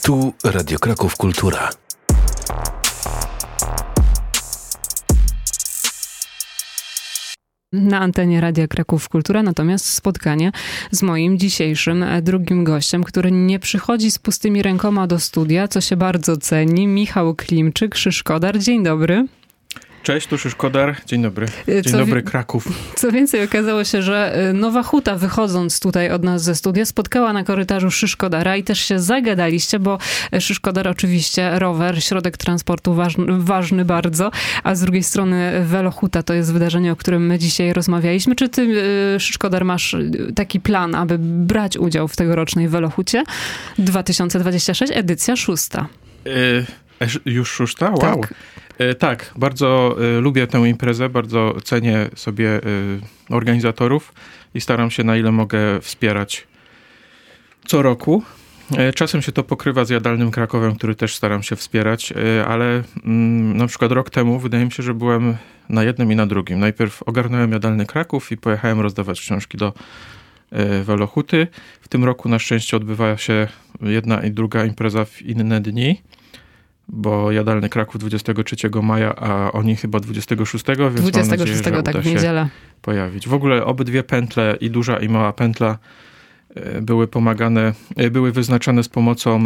Tu Radio Kraków Kultura. Na antenie Radia Kraków Kultura, natomiast spotkanie z moim dzisiejszym drugim gościem, który nie przychodzi z pustymi rękoma do studia, co się bardzo ceni. Michał Klimczyk, Szyszkodar. Dzień dobry. Cześć, tu Szyszkodar. Dzień dobry. Dzień dobry, Kraków. Co więcej, okazało się, że Nowa Huta, wychodząc tutaj od nas ze studia, spotkała na korytarzu Szyszkodara i też się zagadaliście, bo Szyszkodar oczywiście rower, środek transportu ważny bardzo, a z drugiej strony Velohuta to jest wydarzenie, o którym my dzisiaj rozmawialiśmy. Czy ty, Szyszkodar, masz taki plan, aby brać udział w tegorocznej Velohucie 2026, edycja 6? Już 6? Wow. Tak. Tak, bardzo lubię tę imprezę, bardzo cenię sobie organizatorów i staram się, na ile mogę, wspierać co roku. Czasem się to pokrywa z Jadalnym Krakowem, który też staram się wspierać, ale na przykład rok temu wydaje mi się, że byłem na jednym i na drugim. Najpierw ogarnąłem Jadalny Kraków i pojechałem rozdawać książki do Velohuty. W tym roku na szczęście odbywa się jedna i druga impreza w inne dni, bo Jadalny Kraków 23 maja, a oni chyba 26, więc 26, mam nadzieję, że tak, uda w niedzielę się pojawić. W ogóle obydwie pętle, i duża i mała pętla, były wyznaczane z pomocą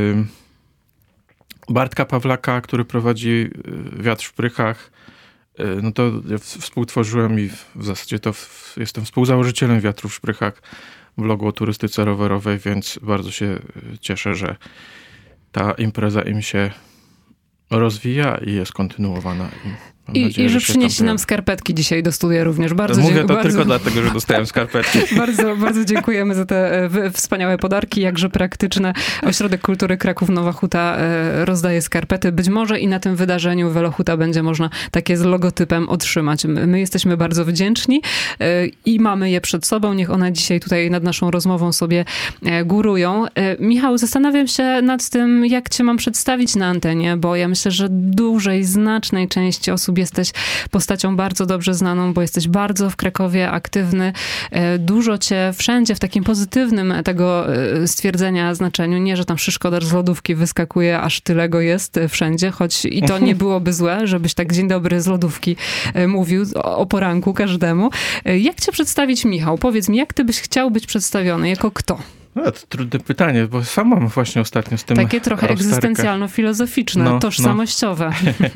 Bartka Pawlaka, który prowadzi Wiatr w Prychach. No to ja współtworzyłem i w zasadzie to jestem współzałożycielem Wiatru w Szprychach, blogu o turystyce rowerowej, więc bardzo się cieszę, że ta impreza im się rozwija i jest kontynuowana. I że przynieśli nam skarpetki dzisiaj do studia również. Mówię to tylko dlatego, że dostałem skarpetki. Bardzo dziękujemy za te wspaniałe podarki, jakże praktyczne. Ośrodek Kultury Kraków Nowa Huta rozdaje skarpety. Być może i na tym wydarzeniu Velohuta będzie można takie z logotypem otrzymać. My jesteśmy bardzo wdzięczni i mamy je przed sobą. Niech one dzisiaj tutaj nad naszą rozmową sobie górują. Michał, zastanawiam się nad tym, jak cię mam przedstawić na antenie, bo ja myślę, że dużej, znacznej części osób jesteś postacią bardzo dobrze znaną, bo jesteś bardzo w Krakowie aktywny. Dużo cię wszędzie w takim pozytywnym tego stwierdzenia znaczeniu. Nie, że tam Szyszkodar z lodówki wyskakuje, aż tyle go jest wszędzie, choć i to nie byłoby złe, żebyś tak dzień dobry z lodówki mówił o poranku każdemu. Jak cię przedstawić, Michał? Powiedz mi, jak ty byś chciał być przedstawiony? Jako kto? No, to trudne pytanie, bo sam mam właśnie ostatnio z tym takie trochę egzystencjalno-filozoficzne, tożsamościowe.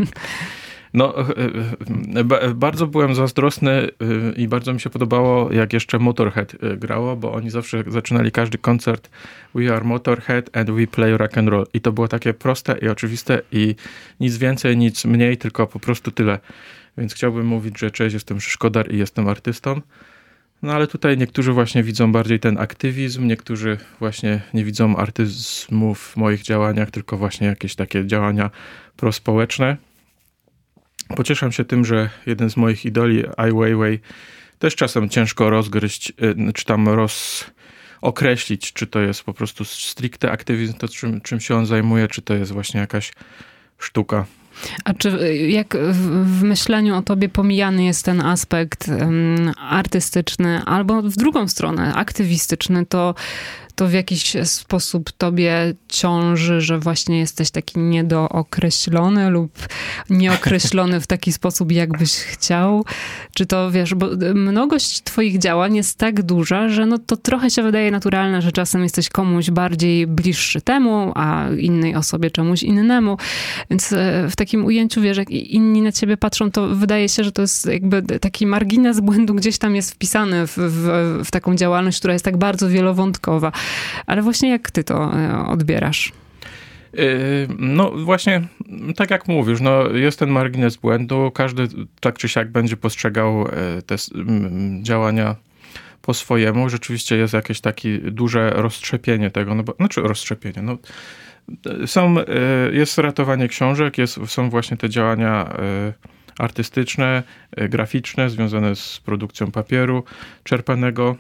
No, bardzo byłem zazdrosny i bardzo mi się podobało, jak jeszcze Motorhead grało, bo oni zawsze zaczynali każdy koncert We are Motorhead and we play rock and roll. I to było takie proste i oczywiste i nic więcej, nic mniej, tylko po prostu tyle. Więc chciałbym mówić, że cześć, jestem Szyszkodar i jestem artystą. No ale tutaj niektórzy właśnie widzą bardziej ten aktywizm, niektórzy właśnie nie widzą artyzmu w moich działaniach, tylko właśnie jakieś takie działania prospołeczne. Pocieszam się tym, że jeden z moich idoli, Ai Weiwei, też czasem ciężko rozgryźć, czy tam określić, czy to jest po prostu stricte aktywizm, to czym się on zajmuje, czy to jest właśnie jakaś sztuka. A czy jak w myśleniu o tobie pomijany jest ten aspekt artystyczny, albo w drugą stronę aktywistyczny, to w jakiś sposób tobie ciąży, że właśnie jesteś taki niedookreślony lub nieokreślony w taki sposób, jakbyś chciał? Czy to, wiesz, bo mnogość twoich działań jest tak duża, że no to trochę się wydaje naturalne, że czasem jesteś komuś bardziej bliższy temu, a innej osobie czemuś innemu. Więc w takim ujęciu, wiesz, jak inni na ciebie patrzą, to wydaje się, że to jest jakby taki margines błędu gdzieś tam jest wpisany w taką działalność, która jest tak bardzo wielowątkowa. Ale właśnie jak ty to odbierasz? No właśnie, tak jak mówisz, no jest ten margines błędu. Każdy tak czy siak będzie postrzegał te działania po swojemu. Rzeczywiście jest jakieś takie duże rozszczepienie tego, no bo, znaczy rozszczepienie, no jest ratowanie książek, są właśnie te działania artystyczne, graficzne, związane z produkcją papieru czerpanego.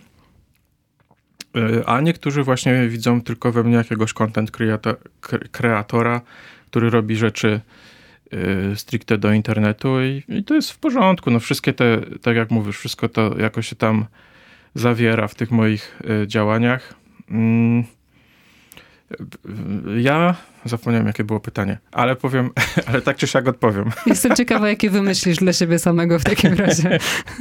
A niektórzy właśnie widzą tylko we mnie jakiegoś content kreatora, który robi rzeczy stricte do internetu i to jest w porządku. No wszystkie te, tak jak mówisz, wszystko to jakoś się tam zawiera w tych moich działaniach. Ja zapomniałem, jakie było pytanie, ale powiem, ale tak czy siak odpowiem. Jestem ciekawa, jakie wymyślisz dla siebie samego w takim razie.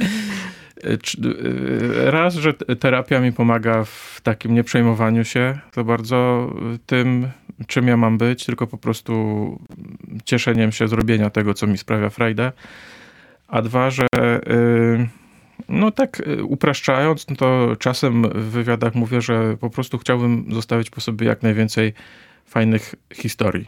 Raz, że terapia mi pomaga w takim nieprzejmowaniu się za bardzo tym, czym ja mam być, tylko po prostu cieszeniem się z robienia tego, co mi sprawia frajdę. A dwa, że no tak upraszczając, no to czasem w wywiadach mówię, że po prostu chciałbym zostawić po sobie jak najwięcej fajnych historii.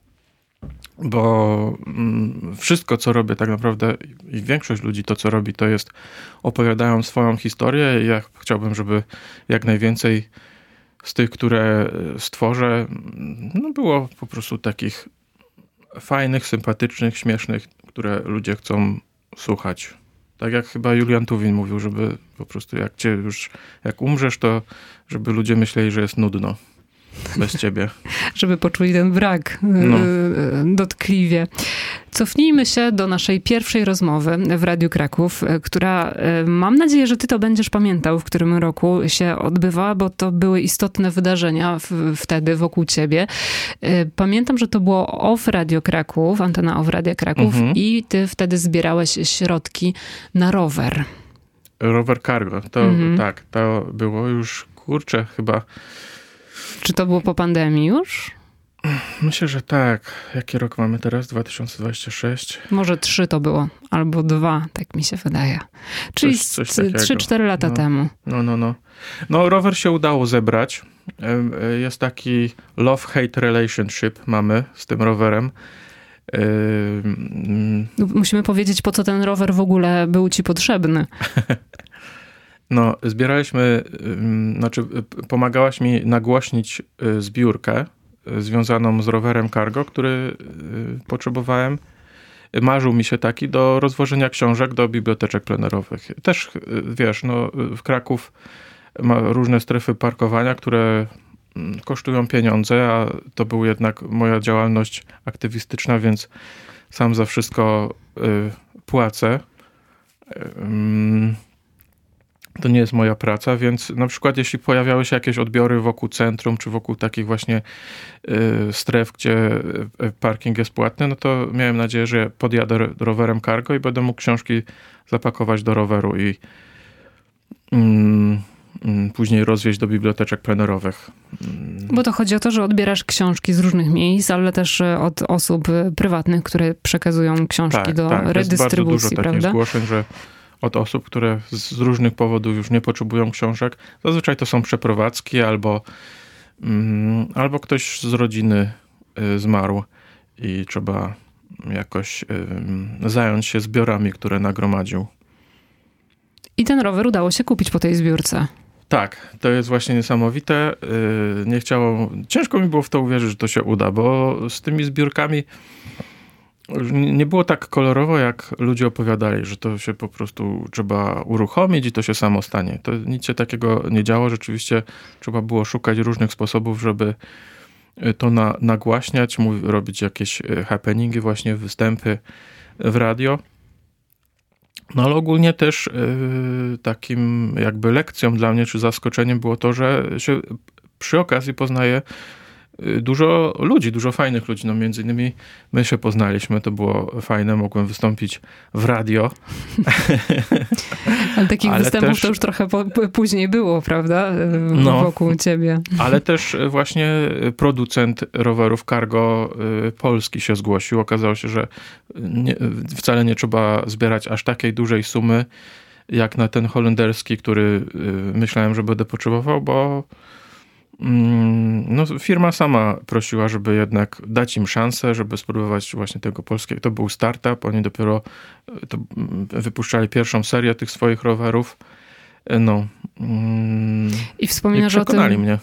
Bo wszystko, co robię tak naprawdę i większość ludzi to, co robi, to jest opowiadają swoją historię i ja chciałbym, żeby jak najwięcej z tych, które stworzę, no było po prostu takich fajnych, sympatycznych, śmiesznych, które ludzie chcą słuchać. Tak jak chyba Julian Tuwim mówił, żeby po prostu jak umrzesz, to żeby ludzie myśleli, że jest nudno bez ciebie. Żeby poczuli ten brak dotkliwie. Cofnijmy się do naszej pierwszej rozmowy w Radiu Kraków, która, mam nadzieję, że ty to będziesz pamiętał, w którym roku się odbywała, bo to były istotne wydarzenia wtedy wokół ciebie. Pamiętam, że to było OFF Radio Kraków, antena OFF Radia Kraków i ty wtedy zbierałeś środki na rower. Rower Cargo, to tak, to było już, kurczę, chyba... Czy to było po pandemii już? Myślę, że tak. Jaki rok mamy teraz? 2026? Może 3 to było, albo 2, tak mi się wydaje. Czyli coś 3-4 lata temu. No, rower się udało zebrać. Jest taki love-hate relationship mamy z tym rowerem. Musimy powiedzieć, po co ten rower w ogóle był ci potrzebny. No, zbieraliśmy, pomagałaś mi nagłośnić zbiórkę związaną z rowerem Cargo, który potrzebowałem. Marzył mi się taki do rozwożenia książek do biblioteczek plenerowych. Też, wiesz, no, w Kraków ma różne strefy parkowania, które kosztują pieniądze, a to była jednak moja działalność aktywistyczna, więc sam za wszystko płacę. To nie jest moja praca, więc na przykład jeśli pojawiały się jakieś odbiory wokół centrum, czy wokół takich właśnie stref, gdzie parking jest płatny, no to miałem nadzieję, że podjadę rowerem Cargo i będę mógł książki zapakować do roweru i później rozwieźć do biblioteczek plenerowych. Bo to chodzi o to, że odbierasz książki z różnych miejsc, ale też od osób prywatnych, które przekazują książki do redystrybucji, jest bardzo dużo prawda? takich zgłoszeń, że od osób, które z różnych powodów już nie potrzebują książek. Zazwyczaj to są przeprowadzki albo ktoś z rodziny zmarł i trzeba jakoś zająć się zbiorami, które nagromadził. I ten rower udało się kupić po tej zbiórce. Tak, to jest właśnie niesamowite. Ciężko mi było w to uwierzyć, że to się uda, bo z tymi zbiórkami nie było tak kolorowo, jak ludzie opowiadali, że to się po prostu trzeba uruchomić i to się samo stanie. To nic się takiego nie działo. Rzeczywiście trzeba było szukać różnych sposobów, żeby to nagłaśniać, robić jakieś happeningi, właśnie występy w radio. No ale ogólnie też takim jakby lekcją dla mnie, czy zaskoczeniem było to, że się przy okazji poznaje dużo ludzi, dużo fajnych ludzi. No między innymi my się poznaliśmy, to było fajne, mogłem wystąpić w radio. Ale takich występów też, to już trochę później było, prawda? Wokół ciebie. Ale też właśnie producent rowerów Cargo polski się zgłosił. Okazało się, że wcale nie trzeba zbierać aż takiej dużej sumy, jak na ten holenderski, który myślałem, że będę potrzebował, bo firma sama prosiła, żeby jednak dać im szansę, żeby spróbować właśnie tego polskiego. To był startup, oni dopiero wypuszczali pierwszą serię tych swoich rowerów. I wspominasz o tym. Przekonali mnie.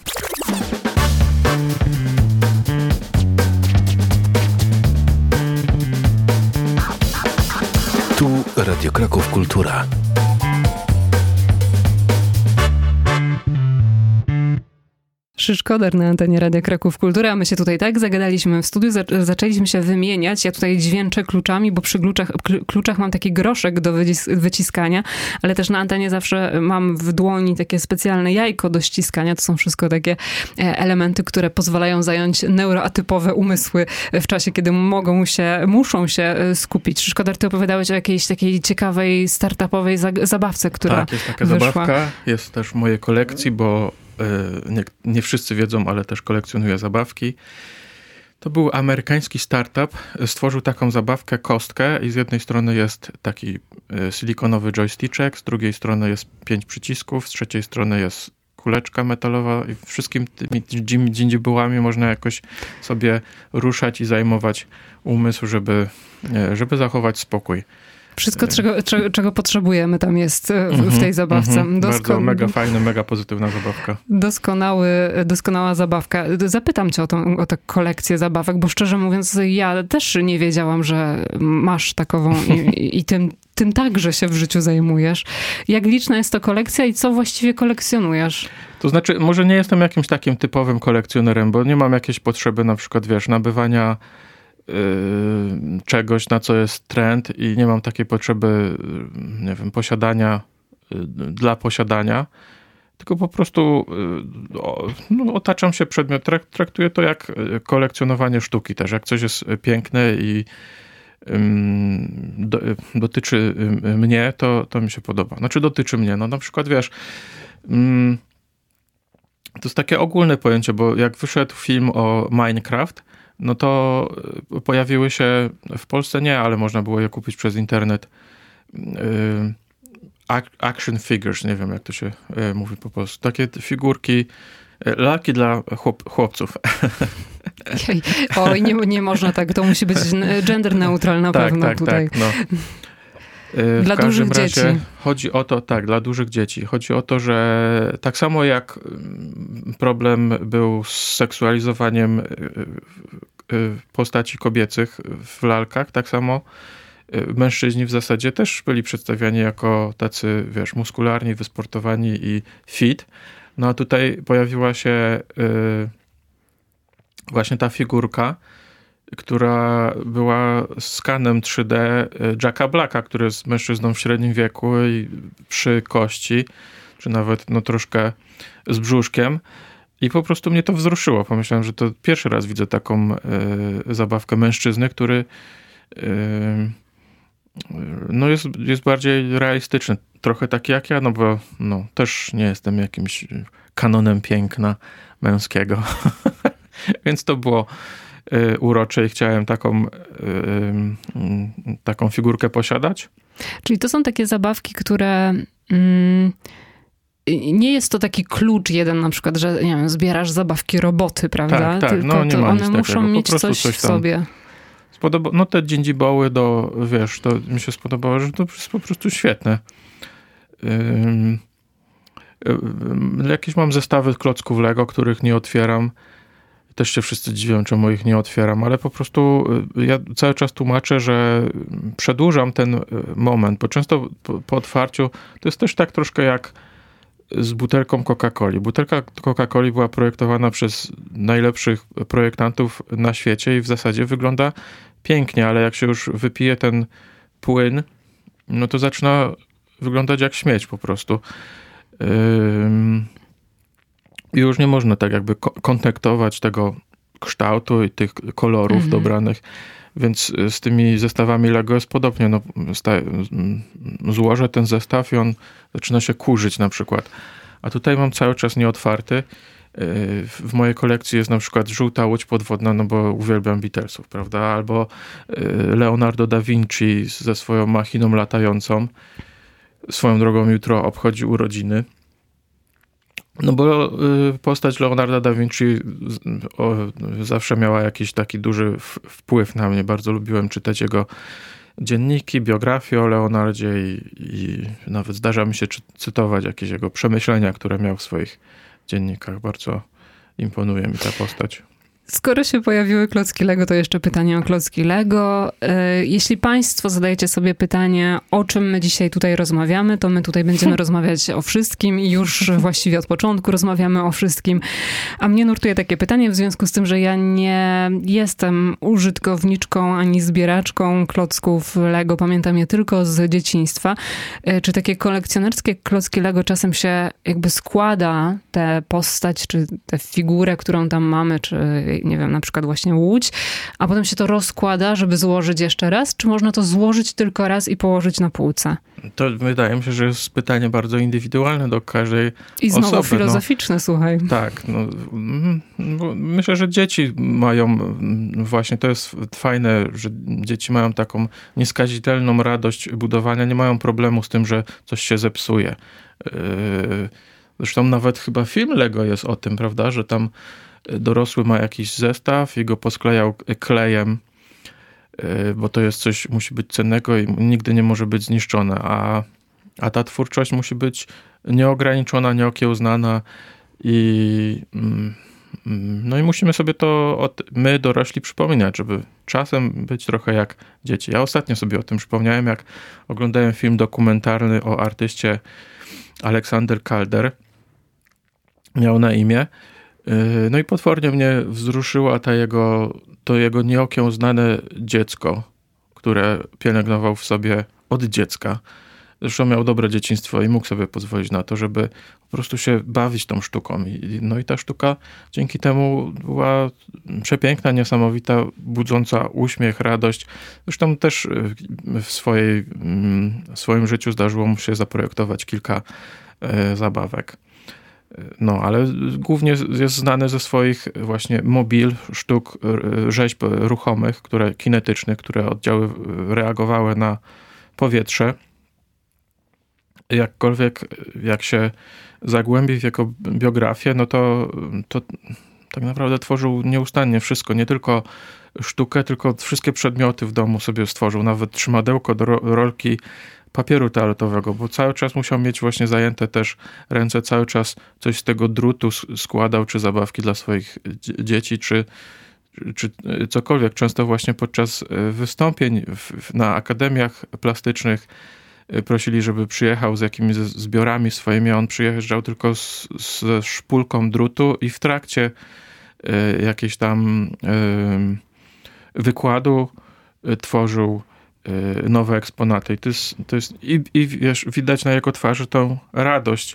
Tu Radio Kraków Kultura. Szyszkoder na antenie Radia Kraków Kultura, a my się tutaj tak zagadaliśmy w studiu, zaczęliśmy się wymieniać. Ja tutaj dźwięczę kluczami, bo przy kluczach mam taki groszek do wyciskania, ale też na antenie zawsze mam w dłoni takie specjalne jajko do ściskania. To są wszystko takie elementy, które pozwalają zająć neuroatypowe umysły w czasie, kiedy muszą się skupić. Szyszkoder, ty opowiadałeś o jakiejś takiej ciekawej, startupowej zabawce, która Tak, jest taka wyszła. zabawka. Jest też w mojej kolekcji, bo nie wszyscy wiedzą, ale też kolekcjonuję zabawki. To był amerykański startup. Stworzył taką zabawkę, kostkę i z jednej strony jest taki silikonowy joysticzek, z drugiej strony jest 5 przycisków, z trzeciej strony jest kuleczka metalowa i wszystkim tymi dźwigniami można jakoś sobie ruszać i zajmować umysł, żeby zachować spokój. Wszystko, czego potrzebujemy tam jest w tej zabawce. Bardzo mega fajna, mega pozytywna zabawka. Doskonała zabawka. Zapytam cię o tę kolekcję zabawek, bo szczerze mówiąc ja też nie wiedziałam, że masz takową i tym także się w życiu zajmujesz. Jak liczna jest to kolekcja i co właściwie kolekcjonujesz? To znaczy, może nie jestem jakimś takim typowym kolekcjonerem, bo nie mam jakiejś potrzeby na przykład, nabywania czegoś, na co jest trend i nie mam takiej potrzeby, nie wiem, posiadania dla posiadania, tylko po prostu otaczam się przedmiot, traktuję to jak kolekcjonowanie sztuki też. Jak coś jest piękne i dotyczy mnie, to mi się podoba. Znaczy dotyczy mnie, no na przykład to jest takie ogólne pojęcie, bo jak wyszedł film o Minecraft, no to pojawiły się, w Polsce nie, ale można było je kupić przez internet, action figures, nie wiem jak to się mówi po polsku. Takie figurki, lalki dla chłopców. Oj, nie można tak, to musi być gender neutral na pewno tutaj. Tak, no. Dla dużych dzieci. Chodzi o to, tak, dla dużych dzieci. Chodzi o to, że tak samo jak problem był z seksualizowaniem postaci kobiecych w lalkach, tak samo mężczyźni w zasadzie też byli przedstawiani jako tacy, muskularni, wysportowani i fit. No a tutaj pojawiła się właśnie ta figurka, która była skanem 3D Jacka Blacka, który jest mężczyzną w średnim wieku i przy kości, czy nawet troszkę z brzuszkiem. I po prostu mnie to wzruszyło. Pomyślałem, że to pierwszy raz widzę taką zabawkę mężczyzny, który jest bardziej realistyczny. Trochę taki jak ja, bo też nie jestem jakimś kanonem piękna męskiego. Więc to było urocze i chciałem taką figurkę posiadać. Czyli to są takie zabawki, które nie jest to taki klucz jeden na przykład, że nie wiem, zbierasz zabawki roboty, prawda? Tak, tylko nie ma one nic muszą takiego. mieć coś w sobie. Te dżindziboły to mi się spodobało, że to jest po prostu świetne. Jakieś mam zestawy klocków Lego, których nie otwieram. Też się wszyscy dziwią, czemu ich nie otwieram, ale po prostu ja cały czas tłumaczę, że przedłużam ten moment, bo często po otwarciu to jest też tak troszkę jak z butelką Coca-Coli. Butelka Coca-Coli była projektowana przez najlepszych projektantów na świecie i w zasadzie wygląda pięknie, ale jak się już wypije ten płyn, no to zaczyna wyglądać jak śmieć po prostu. I już nie można tak jakby kontaktować tego kształtu i tych kolorów dobranych. Więc z tymi zestawami Lego jest podobnie. Złożę ten zestaw i on zaczyna się kurzyć na przykład. A tutaj mam cały czas nieotwarty. W mojej kolekcji jest na przykład żółta łódź podwodna, bo uwielbiam Beatlesów, prawda? Albo Leonardo da Vinci ze swoją machiną latającą. Swoją drogą jutro obchodzi urodziny. Bo postać Leonarda da Vinci zawsze miała jakiś taki duży wpływ na mnie. Bardzo lubiłem czytać jego dzienniki, biografię o Leonardzie i nawet zdarza mi się cytować jakieś jego przemyślenia, które miał w swoich dziennikach. Bardzo imponuje mi ta postać. Skoro się pojawiły klocki Lego, to jeszcze pytanie o klocki Lego. Jeśli państwo zadajecie sobie pytanie, o czym my dzisiaj tutaj rozmawiamy, to my tutaj będziemy rozmawiać o wszystkim i już właściwie od początku rozmawiamy o wszystkim. A mnie nurtuje takie pytanie w związku z tym, że ja nie jestem użytkowniczką ani zbieraczką klocków Lego. Pamiętam je tylko z dzieciństwa. Czy takie kolekcjonerskie klocki Lego czasem się jakby składa tę postać, czy tę figurę, którą tam mamy, czy nie wiem, na przykład właśnie łódź, a potem się to rozkłada, żeby złożyć jeszcze raz? Czy można to złożyć tylko raz i położyć na półce? To wydaje mi się, że jest pytanie bardzo indywidualne do każdej osoby. I znowu filozoficzne, słuchaj. Tak. Myślę, że dzieci mają, właśnie to jest fajne, że dzieci mają taką nieskazitelną radość budowania, nie mają problemu z tym, że coś się zepsuje. Zresztą nawet chyba film Lego jest o tym, prawda, że tam dorosły ma jakiś zestaw i go posklejał klejem, bo to jest coś, musi być cennego i nigdy nie może być zniszczone, a ta twórczość musi być nieograniczona, nieokiełznana i musimy sobie to, my dorośli, przypominać, żeby czasem być trochę jak dzieci. Ja ostatnio sobie o tym przypomniałem, jak oglądałem film dokumentalny o artyście Aleksander Calder. Miał na imię. No i potwornie mnie wzruszyła to jego nieokiełznane dziecko, które pielęgnował w sobie od dziecka. Zresztą miał dobre dzieciństwo i mógł sobie pozwolić na to, żeby po prostu się bawić tą sztuką. I ta sztuka dzięki temu była przepiękna, niesamowita, budząca uśmiech, radość. Zresztą też w swoim życiu zdarzyło mu się zaprojektować kilka zabawek. Ale głównie jest znany ze swoich właśnie sztuk, rzeźb ruchomych, kinetycznych, które reagowały na powietrze. Jak się zagłębi w jego biografię, to tak naprawdę tworzył nieustannie wszystko. Nie tylko sztukę, tylko wszystkie przedmioty w domu sobie stworzył. Nawet trzymadełko do rolki papieru toaletowego, bo cały czas musiał mieć właśnie zajęte też ręce, cały czas coś z tego drutu składał, czy zabawki dla swoich dzieci, czy cokolwiek. Często właśnie podczas wystąpień na akademiach plastycznych prosili, żeby przyjechał z jakimiś zbiorami swoimi, a on przyjeżdżał tylko ze szpulką drutu i w trakcie jakiejś tam wykładu tworzył nowe eksponaty. I wiesz, widać na jego twarzy tą radość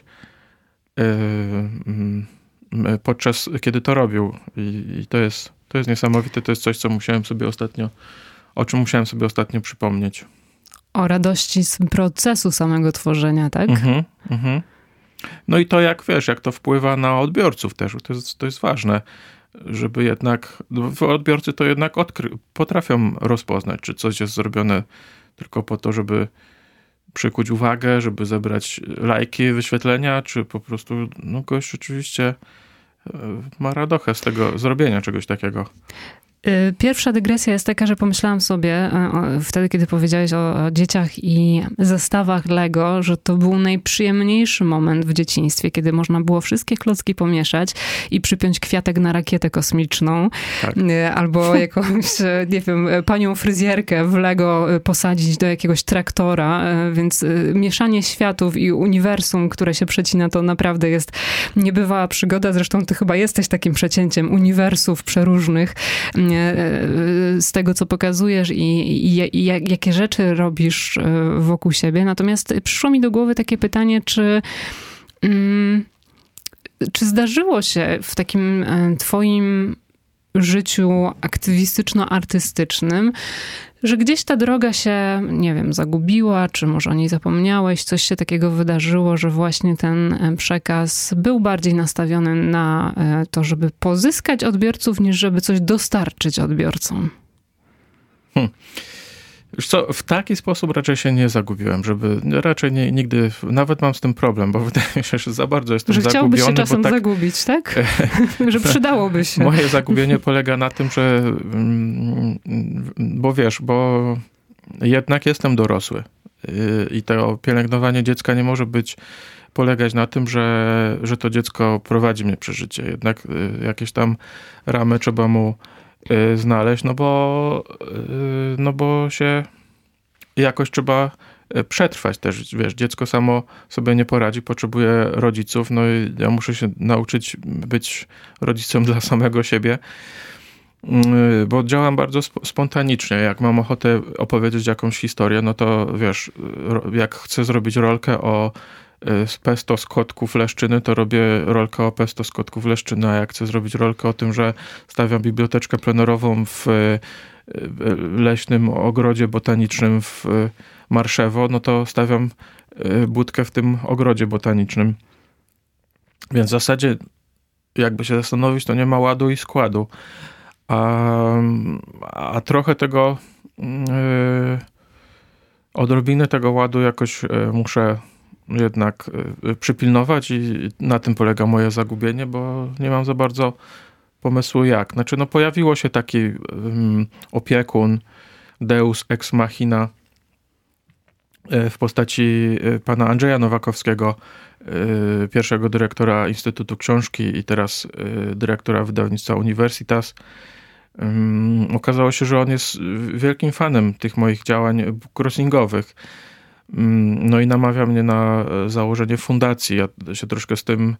podczas kiedy to robił. I to jest niesamowite. To jest coś, o czym musiałem sobie ostatnio przypomnieć. O radości z procesu samego tworzenia, tak? No i to jak to wpływa na odbiorców też. To jest ważne, żeby jednak odbiorcy to jednak potrafią rozpoznać, czy coś jest zrobione tylko po to, żeby przykuć uwagę, żeby zebrać lajki, wyświetlenia, czy po prostu gość rzeczywiście ma radochę z tego zrobienia czegoś takiego. Pierwsza dygresja jest taka, że pomyślałam sobie wtedy, kiedy powiedziałeś o dzieciach i zestawach Lego, że to był najprzyjemniejszy moment w dzieciństwie, kiedy można było wszystkie klocki pomieszać i przypiąć kwiatek na rakietę kosmiczną. Tak. Albo jakąś, nie wiem, panią fryzjerkę w Lego posadzić do jakiegoś traktora, więc mieszanie światów i uniwersum, które się przecina, to naprawdę jest niebywała przygoda. Zresztą ty chyba jesteś takim przecięciem uniwersów przeróżnych, z tego, co pokazujesz i jakie rzeczy robisz wokół siebie. Natomiast przyszło mi do głowy takie pytanie, czy zdarzyło się w takim twoim życiu aktywistyczno-artystycznym, że gdzieś ta droga się, nie wiem, zagubiła, czy może o niej zapomniałeś, coś się takiego wydarzyło, że właśnie ten przekaz był bardziej nastawiony na to, żeby pozyskać odbiorców, niż żeby coś dostarczyć odbiorcom? Wiesz co, w taki sposób raczej się nie zagubiłem, raczej nigdy, nawet mam z tym problem, bo wydaje mi się, że za bardzo jestem zagubiony. Że chciałbyś się czasem zagubić, tak? Że przydałoby się. Moje zagubienie polega na tym, że bo jednak jestem dorosły i to pielęgnowanie dziecka nie może być polegać na tym, że to dziecko prowadzi mnie przez życie. Jednak jakieś tam ramy trzeba mu znaleźć, no bo się jakoś trzeba przetrwać też. Wiesz, dziecko samo sobie nie poradzi, potrzebuje rodziców, no i ja muszę się nauczyć być rodzicem dla samego siebie, bo działam bardzo spontanicznie. Jak mam ochotę opowiedzieć jakąś historię, no to wiesz, jak chcę zrobić rolkę o pesto z kotków Leszczyny, to robię rolkę o pesto z kotków Leszczyny, a jak chcę zrobić rolkę o tym, że stawiam biblioteczkę plenerową w leśnym ogrodzie botanicznym w Marszewo, no to stawiam budkę w tym ogrodzie botanicznym. Więc w zasadzie, jakby się zastanowić, to nie ma ładu i składu. A trochę tego, odrobinę tego ładu jakoś muszę jednak przypilnować i na tym polega moje zagubienie, bo nie mam za bardzo pomysłu jak. Znaczy, no pojawiło się taki opiekun, deus ex machina w postaci pana Andrzeja Nowakowskiego, pierwszego dyrektora Instytutu Książki i teraz dyrektora wydawnictwa Universitas. Okazało się, że on jest wielkim fanem tych moich działań bookcrossingowych. No i namawia mnie na założenie fundacji. Ja się troszkę z tym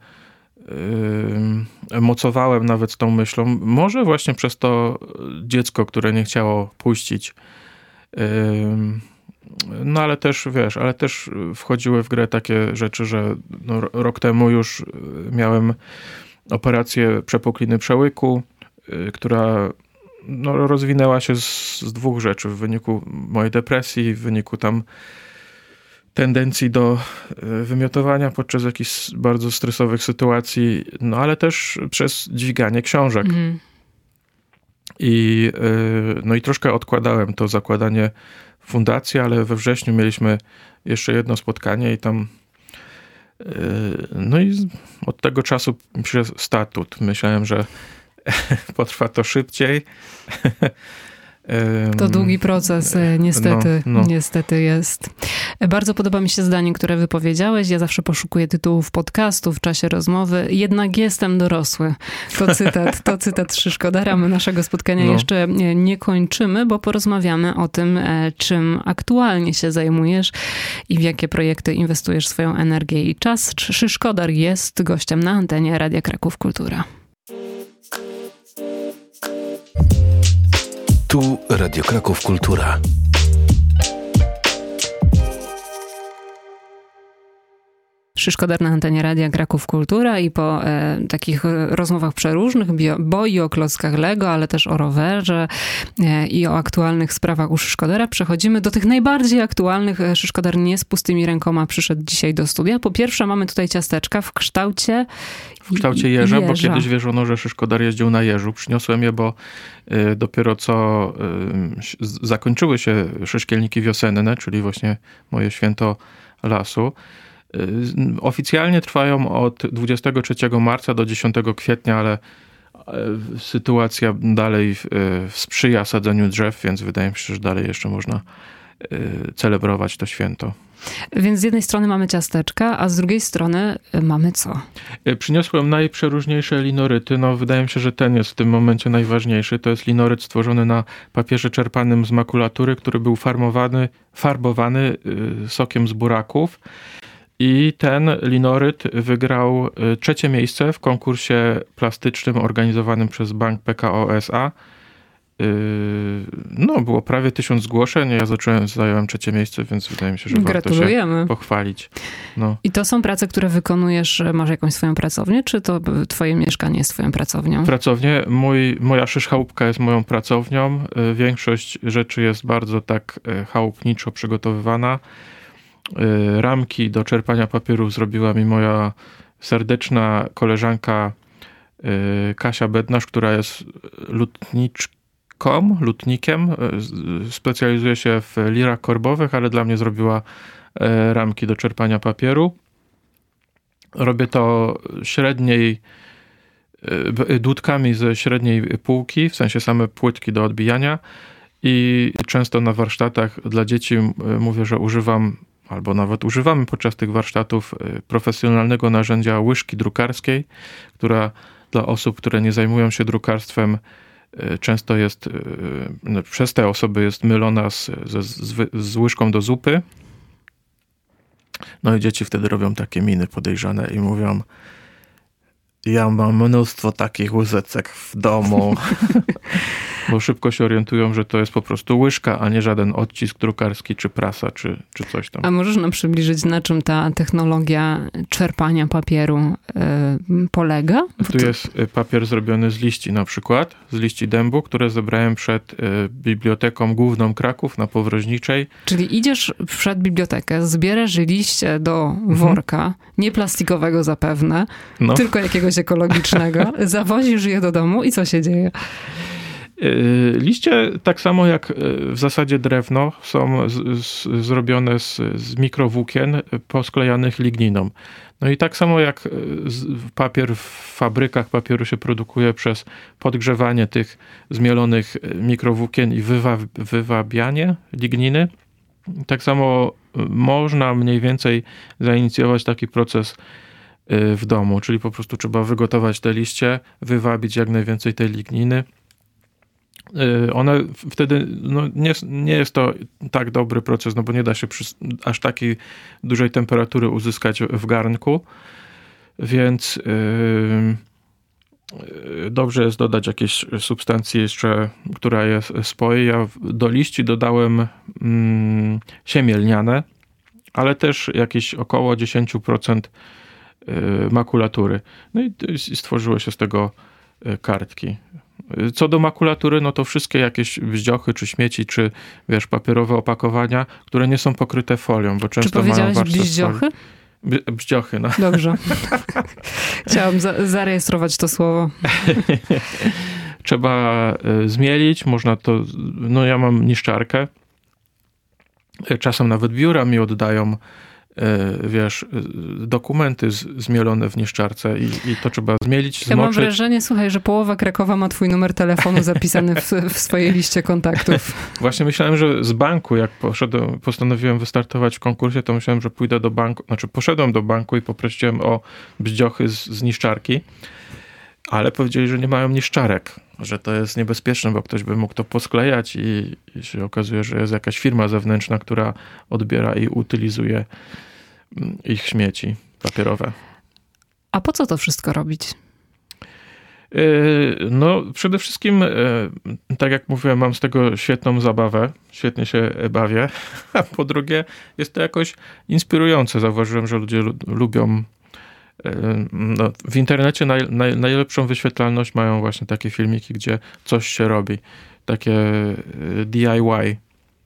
mocowałem nawet z tą myślą. Może właśnie przez to dziecko, które nie chciało puścić. No ale też, wiesz, wchodziły w grę takie rzeczy, że no, rok temu już miałem operację przepukliny przełyku, która no, rozwinęła się z dwóch rzeczy. W wyniku mojej depresji, w wyniku tam tendencji do wymiotowania podczas jakichś bardzo stresowych sytuacji, no ale też przez dźwiganie książek. I troszkę odkładałem to zakładanie fundacji, ale we wrześniu mieliśmy jeszcze jedno spotkanie i tam no i od tego czasu przyszedł statut. Myślałem, że potrwa to szybciej. To długi proces, niestety jest. Bardzo podoba mi się zdanie, które wypowiedziałeś. Ja zawsze poszukuję tytułów podcastu w czasie rozmowy. Jednak jestem dorosły. To cytat Szyszkodara. My naszego spotkania jeszcze nie kończymy, bo porozmawiamy o tym, czym aktualnie się zajmujesz i w jakie projekty inwestujesz swoją energię i czas. Szyszkodar jest gościem na antenie Radia Kraków Kultura. Tu Radio Kraków Kultura. Szyszkodar na antenie Radia Kraków Kultura i po takich rozmowach przeróżnych, bo i o klockach Lego, ale też o rowerze i o aktualnych sprawach u Szyszkodara przechodzimy do tych najbardziej aktualnych. Szyszkodar nie z pustymi rękoma przyszedł dzisiaj do studia. Po pierwsze mamy tutaj ciasteczka w kształcie jeża, bo kiedyś wierzono, że Szyszkodar jeździł na jeżu. Przyniosłem je, bo dopiero co zakończyły się szyszkielniki wiosenne, czyli właśnie moje święto lasu. Oficjalnie trwają od 23 marca do 10 kwietnia, ale sytuacja dalej sprzyja sadzeniu drzew, więc wydaje mi się, że dalej jeszcze można celebrować to święto. Więc z jednej strony mamy ciasteczka, a z drugiej strony mamy co? Przyniosłem najprzeróżniejsze linoryty. No, wydaje mi się, że ten jest w tym momencie najważniejszy. To jest linoryt stworzony na papierze czerpanym z makulatury, który był farbowany sokiem z buraków. I ten linoryt wygrał 3. miejsce w konkursie plastycznym organizowanym przez Bank Pekao SA. No, było prawie 1000 zgłoszeń. Ja zająłem 3. miejsce, więc wydaje mi się, że warto się pochwalić. No. I to są prace, które wykonujesz, masz jakąś swoją pracownię, czy to twoje mieszkanie jest twoją pracownią? Pracownię. Moja szyszchałupka jest moją pracownią. Większość rzeczy jest bardzo tak chałupniczo przygotowywana. Ramki do czerpania papierów zrobiła mi moja serdeczna koleżanka Kasia Bednarz, która jest lutnikiem, specjalizuje się w lirach korbowych, ale dla mnie zrobiła ramki do czerpania papieru. Robię to dudkami ze średniej półki, w sensie same płytki do odbijania i często na warsztatach dla dzieci mówię, że używam albo nawet używamy podczas tych warsztatów profesjonalnego narzędzia łyżki drukarskiej, która dla osób, które nie zajmują się drukarstwem, często jest, przez te osoby jest mylona z łyżką do zupy. No i dzieci wtedy robią takie miny podejrzane i mówią: ja mam mnóstwo takich łyżeczek w domu. Bo szybko się orientują, że to jest po prostu łyżka, a nie żaden odcisk drukarski, czy prasa, czy coś tam. A możesz nam przybliżyć, na czym ta technologia czerpania papieru polega? Tu jest papier zrobiony z liści na przykład, z liści dębu, które zebrałem przed Biblioteką Główną Kraków na Powroźniczej. Czyli idziesz przed bibliotekę, zbierasz liście do worka, nie plastikowego zapewne, tylko jakiegoś ekologicznego, zawozisz je do domu i co się dzieje? Liście, tak samo jak w zasadzie drewno, są zrobione z mikrowłókien posklejanych ligniną. No i tak samo jak papier w fabrykach papieru się produkuje przez podgrzewanie tych zmielonych mikrowłókien i wywabianie ligniny, tak samo można mniej więcej zainicjować taki proces w domu, czyli po prostu trzeba wygotować te liście, wywabić jak najwięcej tej ligniny. One wtedy, nie jest to tak dobry proces, bo nie da się przy aż takiej dużej temperatury uzyskać w garnku, więc dobrze jest dodać jakieś substancje jeszcze, która je spoi. Ja do liści dodałem siemię lniane, ale też jakieś około 10% makulatury. No i stworzyły się z tego kartki. Co do makulatury, no to wszystkie jakieś bździochy, czy śmieci, czy papierowe opakowania, które nie są pokryte folią, bo często mają warstwę bździochy? Bździochy, no. Dobrze. Chciałam zarejestrować to słowo. Trzeba zmielić, można to, ja mam niszczarkę. Czasem nawet biura mi oddają dokumenty zmielone w niszczarce i to trzeba zmielić, zmoczyć. Ja mam wrażenie, słuchaj, że połowa Krakowa ma twój numer telefonu zapisany w swojej liście kontaktów. Właśnie myślałem, że z banku, jak postanowiłem wystartować w konkursie, to myślałem, że pójdę do banku, poszedłem do banku i poprosiłem o bździochy z niszczarki, ale powiedzieli, że nie mają niszczarek, że to jest niebezpieczne, bo ktoś by mógł to posklejać i się okazuje, że jest jakaś firma zewnętrzna, która odbiera i utylizuje ich śmieci papierowe. A po co to wszystko robić? Przede wszystkim, tak jak mówiłem, mam z tego świetną zabawę, świetnie się bawię, a po drugie jest to jakoś inspirujące. Zauważyłem, że ludzie lubią. W internecie najlepszą wyświetlalność mają właśnie takie filmiki, gdzie coś się robi. Takie DIY.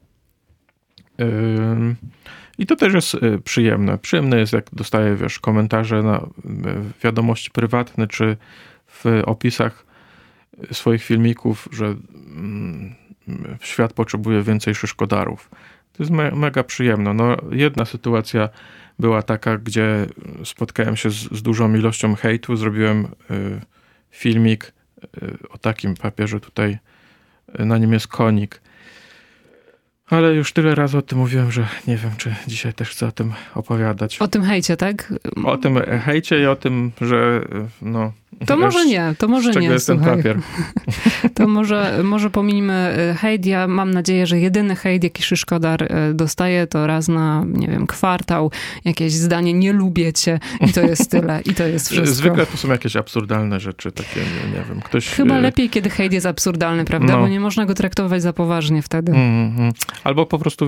I to też jest przyjemne. Przyjemne jest, jak dostaję, komentarze na wiadomości prywatne, czy w opisach swoich filmików, że świat potrzebuje więcej szyszkodarów. To jest mega przyjemne. Jedna sytuacja była taka, gdzie spotkałem się z dużą ilością hejtu. Zrobiłem filmik o takim papierze tutaj. Na nim jest konik. Ale już tyle razy o tym mówiłem, że nie wiem, czy dzisiaj też chcę o tym opowiadać. O tym hejcie, tak? O tym hejcie i o tym, że To może nie, z czego jest ten papier. To może pominijmy hejt. Ja mam nadzieję, że jedyny hejt, jaki Szyszkodar dostaje, to raz na, kwartał, jakieś zdanie, nie lubię cię i to jest tyle, i to jest wszystko. Zwykle to są jakieś absurdalne rzeczy, takie, nie wiem, ktoś... Chyba lepiej, kiedy hejt jest absurdalny, prawda? Bo nie można go traktować za poważnie wtedy. Albo po prostu,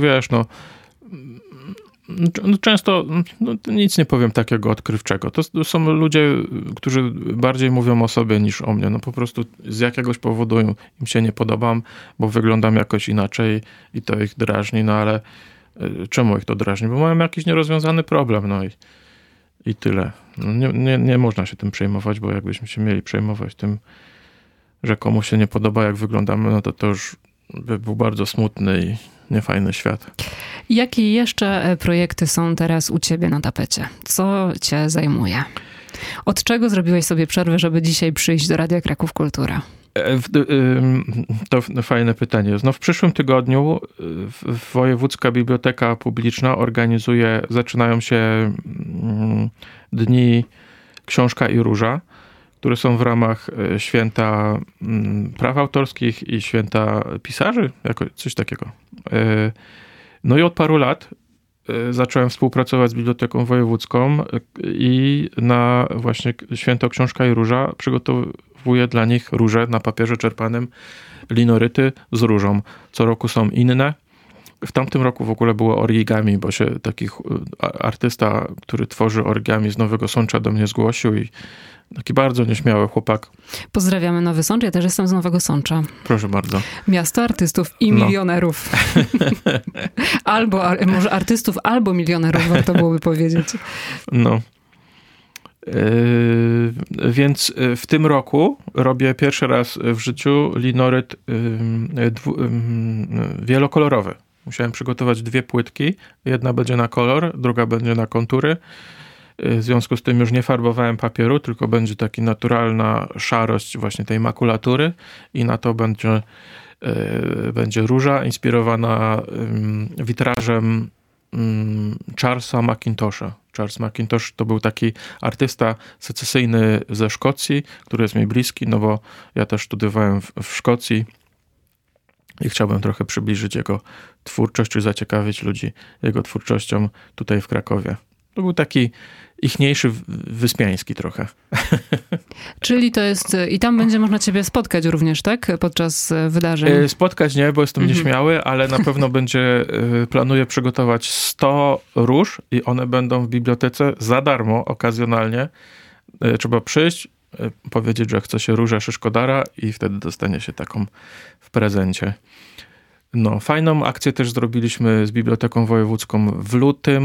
często nic nie powiem takiego odkrywczego. To są ludzie, którzy bardziej mówią o sobie niż o mnie. Po prostu z jakiegoś powodu im się nie podobam, bo wyglądam jakoś inaczej i to ich drażni, ale czemu ich to drażni? Bo mają jakiś nierozwiązany problem, i tyle. Nie można się tym przejmować, bo jakbyśmy się mieli przejmować tym, że komuś się nie podoba, jak wyglądamy, to już by był bardzo smutny i niefajny świat. Jakie jeszcze projekty są teraz u ciebie na tapecie? Co cię zajmuje? Od czego zrobiłeś sobie przerwę, żeby dzisiaj przyjść do Radia Kraków Kultura? To fajne pytanie. No w przyszłym tygodniu Wojewódzka Biblioteka Publiczna organizuje, zaczynają się dni Książka i Róża, które są w ramach święta praw autorskich i święta pisarzy, coś takiego. No i od paru lat zacząłem współpracować z Biblioteką Wojewódzką i na właśnie święto Książka i Róża przygotowuję dla nich róże na papierze czerpanym, linoryty z różą. Co roku są inne. W tamtym roku w ogóle było origami, bo się taki artysta, który tworzy origami z Nowego Sącza, do mnie zgłosił i taki bardzo nieśmiały chłopak. Pozdrawiamy Nowy Sącz, ja też jestem z Nowego Sącza. Proszę bardzo. Miasto artystów i milionerów. Może artystów albo milionerów, warto byłoby powiedzieć. No. Więc w tym roku robię pierwszy raz w życiu linoryt wielokolorowy. Musiałem przygotować 2 płytki. Jedna będzie na kolor, druga będzie na kontury. W związku z tym już nie farbowałem papieru, tylko będzie taka naturalna szarość właśnie tej makulatury i na to będzie róża inspirowana witrażem Charlesa Mackintosha. Charles Mackintosh to był taki artysta secesyjny ze Szkocji, który jest mi bliski, no bo ja też studiowałem w Szkocji i chciałbym trochę przybliżyć jego twórczość, czy zaciekawić ludzi jego twórczością tutaj w Krakowie. To był taki ichniejszy wyspiański trochę. Czyli to jest... I tam będzie można ciebie spotkać również, tak? Podczas wydarzeń. Spotkać nie, bo jestem nieśmiały, ale na pewno planuję przygotować 100 róż i one będą w bibliotece za darmo, okazjonalnie. Trzeba przyjść, powiedzieć, że chce się różę Szyszkodara i wtedy dostanie się taką w prezencie. No, fajną akcję też zrobiliśmy z Biblioteką Wojewódzką w lutym.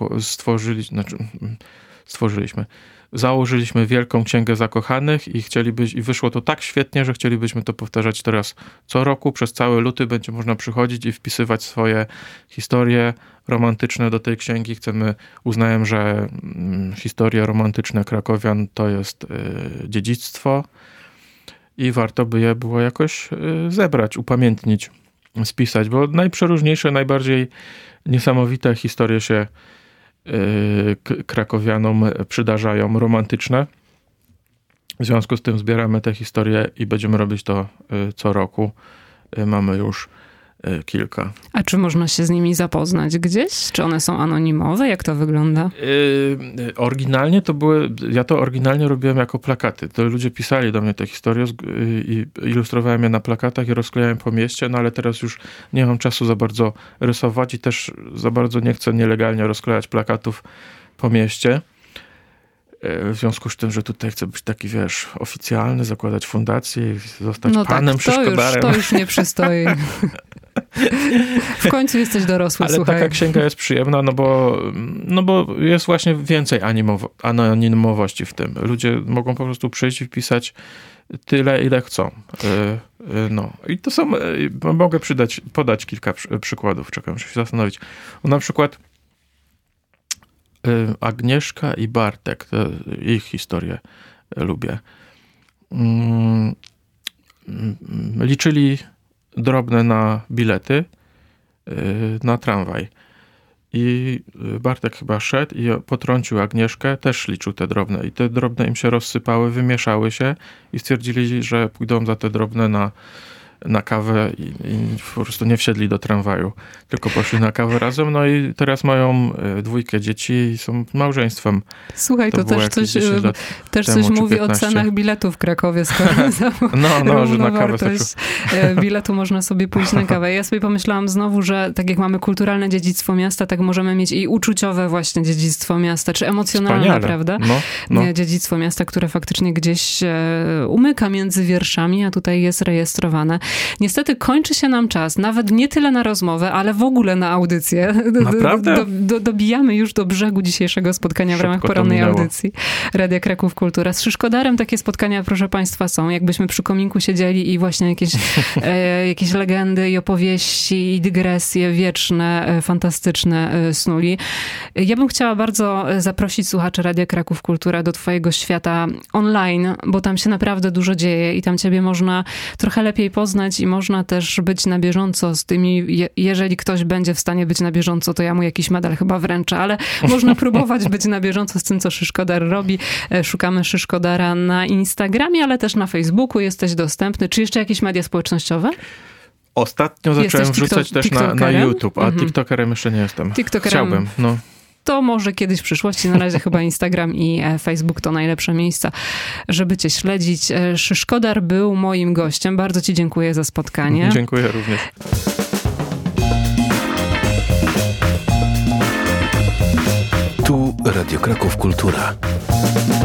Założyliśmy Wielką Księgę Zakochanych i wyszło to tak świetnie, że chcielibyśmy to powtarzać teraz co roku. Przez cały luty będzie można przychodzić i wpisywać swoje historie romantyczne do tej księgi. Uznałem, że historie romantyczne krakowian to jest dziedzictwo i warto by je było jakoś zebrać, upamiętnić, spisać, bo najprzeróżniejsze, najbardziej niesamowite historie się krakowianom przydarzają, romantyczne. W związku z tym zbieramy te historie i będziemy robić to co roku. Mamy już kilka. A czy można się z nimi zapoznać gdzieś? Czy one są anonimowe? Jak to wygląda? Ja to oryginalnie robiłem jako plakaty. To ludzie pisali do mnie te historie i ilustrowałem je na plakatach i rozklejałem po mieście, no ale teraz już nie mam czasu za bardzo rysować i też za bardzo nie chcę nielegalnie rozklejać plakatów po mieście. W związku z tym, że tutaj chcę być taki, oficjalny, zakładać fundację i zostać panem Szyszkodarem. To już nie przystoi. W końcu jesteś dorosły, ale słuchaj. Taka księga jest przyjemna, no bo jest właśnie więcej anonimowości w tym. Ludzie mogą po prostu przyjść i wpisać tyle, ile chcą. No. I to są, mogę podać kilka przykładów, czekam, muszę się zastanowić. Na przykład Agnieszka i Bartek, ich historię lubię. Liczyli drobne na bilety na tramwaj. I Bartek chyba szedł i potrącił Agnieszkę, też liczył te drobne. I te drobne im się rozsypały, wymieszały się i stwierdzili, że pójdą za te drobne na kawę i po prostu nie wsiedli do tramwaju, tylko poszli na kawę razem, no i teraz mają 2 dzieci i są małżeństwem. Słuchaj, to też coś mówi o cenach biletu w Krakowie, skoro że na kawę biletu można sobie pójść na kawę. Ja sobie pomyślałam znowu, że tak jak mamy kulturalne dziedzictwo miasta, tak możemy mieć i uczuciowe właśnie dziedzictwo miasta, czy emocjonalne, wspaniale, prawda? No. Dziedzictwo miasta, które faktycznie gdzieś umyka między wierszami, a tutaj jest rejestrowane. Niestety kończy się nam czas, nawet nie tyle na rozmowę, ale w ogóle na audycję. Naprawdę? Dobijamy już do brzegu dzisiejszego spotkania w ramach porannej audycji Radia Kraków Kultura. Z Szyszkodarem takie spotkania, proszę państwa, są. Jakbyśmy przy kominku siedzieli i właśnie jakieś legendy i opowieści i dygresje wieczne, fantastyczne snuli. Ja bym chciała bardzo zaprosić słuchaczy Radia Kraków Kultura do twojego świata online, bo tam się naprawdę dużo dzieje i tam ciebie można trochę lepiej poznać i można też być na bieżąco z tymi, jeżeli ktoś będzie w stanie być na bieżąco, to ja mu jakiś medal chyba wręczę, ale można próbować być na bieżąco z tym, co Szyszkodar robi. Szukamy Szyszkodara na Instagramie, ale też na Facebooku jesteś dostępny. Czy jeszcze jakieś media społecznościowe? Ostatnio zacząłem wrzucać też na YouTube, a TikTokerem jeszcze nie jestem. Chciałbym, no. To może kiedyś w przyszłości. Na razie chyba Instagram i Facebook to najlepsze miejsca, żeby cię śledzić. Szyszkodar był moim gościem. Bardzo ci dziękuję za spotkanie. Dziękuję również. Tu Radio Kraków Kultura.